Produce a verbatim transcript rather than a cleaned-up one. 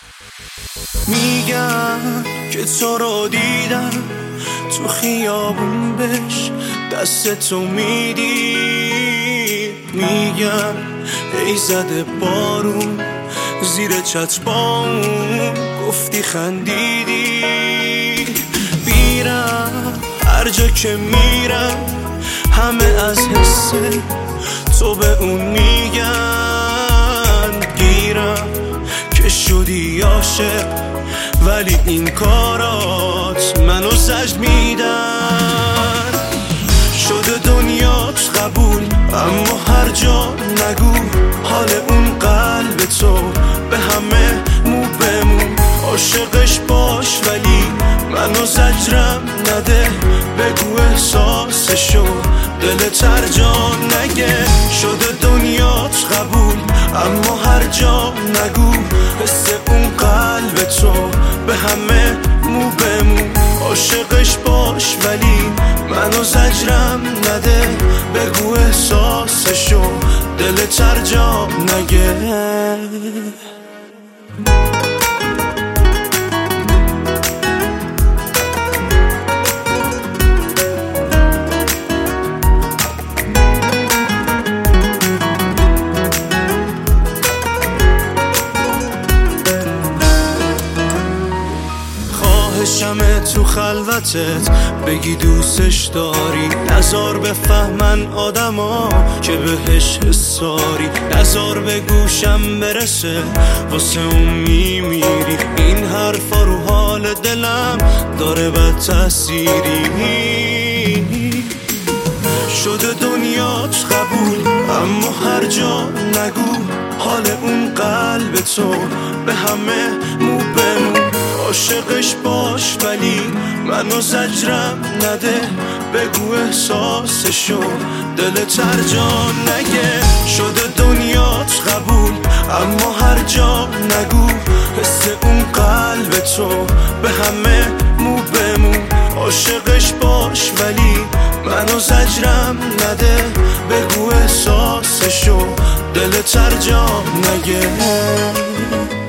میگم که تو رو دیدم تو خیابون، بهش دست تو میدی. میگم ای زده بارون زیر چتربام، گفتی خندیدی. میرم هر جا که میرم همه از حس تو به اون میگن گیرم که شدی عاشق، ولی این کارات منو زجر میدن. شده دنیات قبول اما هر جا نگو حال اون قلب تو به همه مو بمون. عاشقش باش ولی منو زجرم نده، بگو احساسشو دلت هر جا نگه. شده دنیات قبول اما هر جا نگو حس اون قلب تو به همه مو بمون. عاشقش باش ولی منو زجرم نده، بگو احساسشو دلت هر جا نگه. خواهشمه تو خلوتت بگی دوستش داری، نزار بفهمن آدما که بهش حساری، نزار به گوشم برسه واسه اون میمیری. این حرفا رو حال دلم داره بد تأثیری. شده دنیات قبول اما هر جا نگو حال اون قلب تو به همه مو بمون. عاشقش باش ولی منو زجرم نده، بگو احساسشو دلت هر جا نگه. شده دنیات قبول اما هر جا نگو حس اون قلب تو به همه مو بمون. عاشقش باش ولی منو زجرم نده، بگو احساسشو دلت هر جا نگه.